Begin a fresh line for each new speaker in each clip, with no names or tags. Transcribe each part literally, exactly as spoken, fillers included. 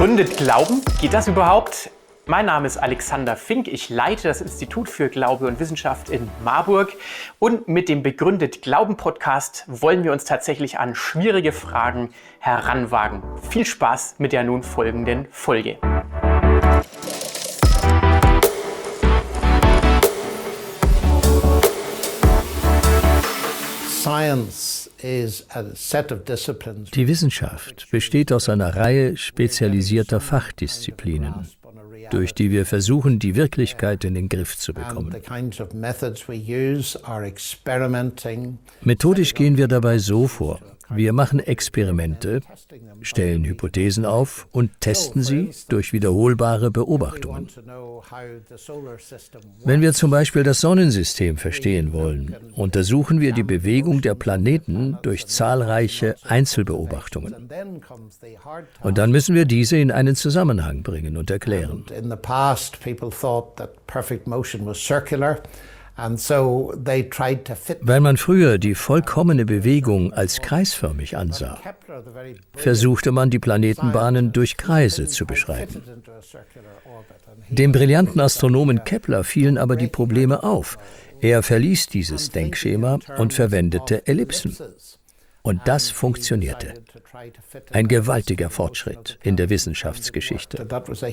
Begründet Glauben? Geht das überhaupt? Mein Name ist Alexander Fink, ich leite das Institut für Glaube und Wissenschaft in Marburg und mit dem Begründet Glauben Podcast wollen wir uns tatsächlich an schwierige Fragen heranwagen. Viel Spaß mit der nun folgenden Folge.
Die Wissenschaft besteht aus einer Reihe spezialisierter Fachdisziplinen, durch die wir versuchen, die Wirklichkeit in den Griff zu bekommen. Methodisch gehen wir dabei so vor. Wir machen Experimente, stellen Hypothesen auf und testen sie durch wiederholbare Beobachtungen. Wenn wir zum Beispiel das Sonnensystem verstehen wollen, untersuchen wir die Bewegung der Planeten durch zahlreiche Einzelbeobachtungen. Und dann müssen wir diese in einen Zusammenhang bringen und erklären. Weil man früher die vollkommene Bewegung als kreisförmig ansah, versuchte man, die Planetenbahnen durch Kreise zu beschreiben. Dem brillanten Astronomen Kepler fielen aber die Probleme auf. Er verließ dieses Denkschema und verwendete Ellipsen. Und das funktionierte. Ein gewaltiger Fortschritt in der Wissenschaftsgeschichte.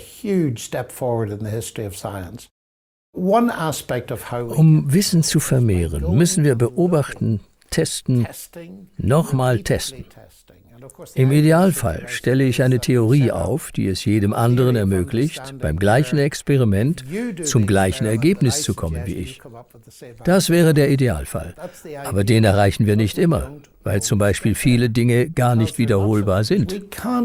Um Wissen zu vermehren, müssen wir beobachten, testen, nochmal testen. Im Idealfall stelle ich eine Theorie auf, die es jedem anderen ermöglicht, beim gleichen Experiment zum gleichen Ergebnis zu kommen wie ich. Das wäre der Idealfall. Aber den erreichen wir nicht immer, weil zum Beispiel viele Dinge gar nicht wiederholbar sind.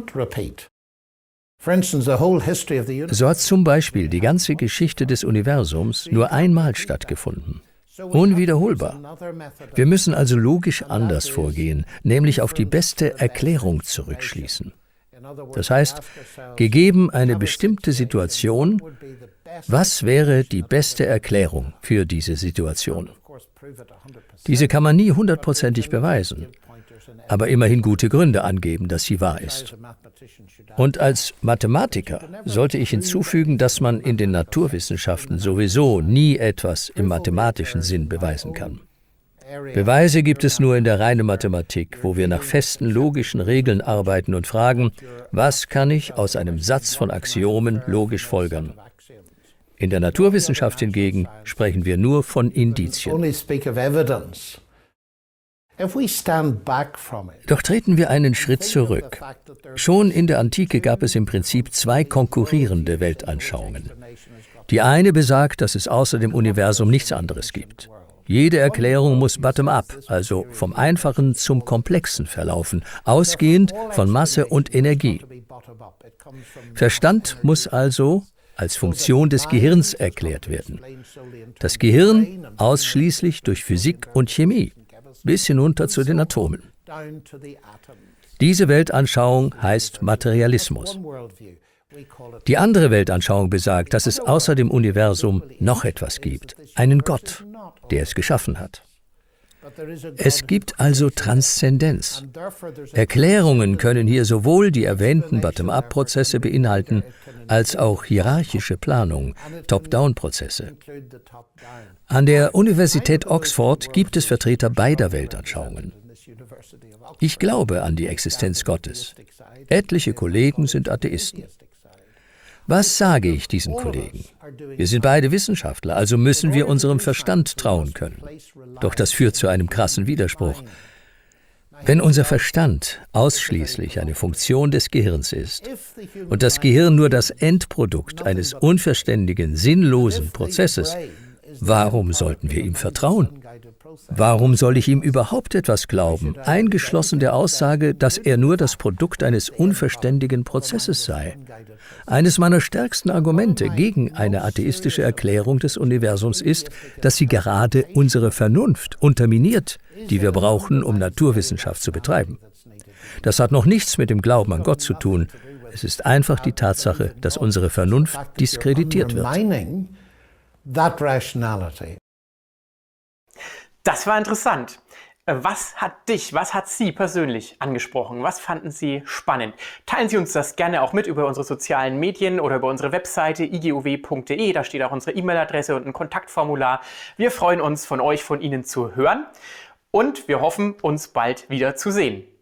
So hat zum Beispiel die ganze Geschichte des Universums nur einmal stattgefunden. Unwiederholbar. Wir müssen also logisch anders vorgehen, nämlich auf die beste Erklärung zurückschließen. Das heißt, gegeben eine bestimmte Situation, was wäre die beste Erklärung für diese Situation? Diese kann man nie hundertprozentig beweisen, aber immerhin gute Gründe angeben, dass sie wahr ist. Und als Mathematiker sollte ich hinzufügen, dass man in den Naturwissenschaften sowieso nie etwas im mathematischen Sinn beweisen kann. Beweise gibt es nur in der reinen Mathematik, wo wir nach festen logischen Regeln arbeiten und fragen, was kann ich aus einem Satz von Axiomen logisch folgern? In der Naturwissenschaft hingegen sprechen wir nur von Indizien. Doch treten wir einen Schritt zurück. Schon in der Antike gab es im Prinzip zwei konkurrierende Weltanschauungen. Die eine besagt, dass es außer dem Universum nichts anderes gibt. Jede Erklärung muss bottom-up, also vom Einfachen zum Komplexen verlaufen, ausgehend von Masse und Energie. Verstand muss also als Funktion des Gehirns erklärt werden. Das Gehirn ausschließlich durch Physik und Chemie, bis hinunter zu den Atomen. Diese Weltanschauung heißt Materialismus. Die andere Weltanschauung besagt, dass es außer dem Universum noch etwas gibt, einen Gott, der es geschaffen hat. Es gibt also Transzendenz. Erklärungen können hier sowohl die erwähnten Bottom-up-Prozesse beinhalten, als auch hierarchische Planung, Top-down-Prozesse. An der Universität Oxford gibt es Vertreter beider Weltanschauungen. Ich glaube an die Existenz Gottes. Etliche Kollegen sind Atheisten. Was sage ich diesen Kollegen? Wir sind beide Wissenschaftler, also müssen wir unserem Verstand trauen können. Doch das führt zu einem krassen Widerspruch. Wenn unser Verstand ausschließlich eine Funktion des Gehirns ist und das Gehirn nur das Endprodukt eines unverständigen, sinnlosen Prozesses, warum sollten wir ihm vertrauen? Warum soll ich ihm überhaupt etwas glauben, eingeschlossen der Aussage, dass er nur das Produkt eines unverständigen Prozesses sei? Eines meiner stärksten Argumente gegen eine atheistische Erklärung des Universums ist, dass sie gerade unsere Vernunft unterminiert, die wir brauchen, um Naturwissenschaft zu betreiben. Das hat noch nichts mit dem Glauben an Gott zu tun. Es ist einfach die Tatsache, dass unsere Vernunft diskreditiert wird.
Das war interessant. Was hat dich, was hat Sie persönlich angesprochen? Was fanden Sie spannend? Teilen Sie uns das gerne auch mit über unsere sozialen Medien oder über unsere Webseite i g o w punkt d e. Da steht auch unsere E-Mail-Adresse und ein Kontaktformular. Wir freuen uns, von euch, von Ihnen zu hören und wir hoffen, uns bald wieder zu sehen.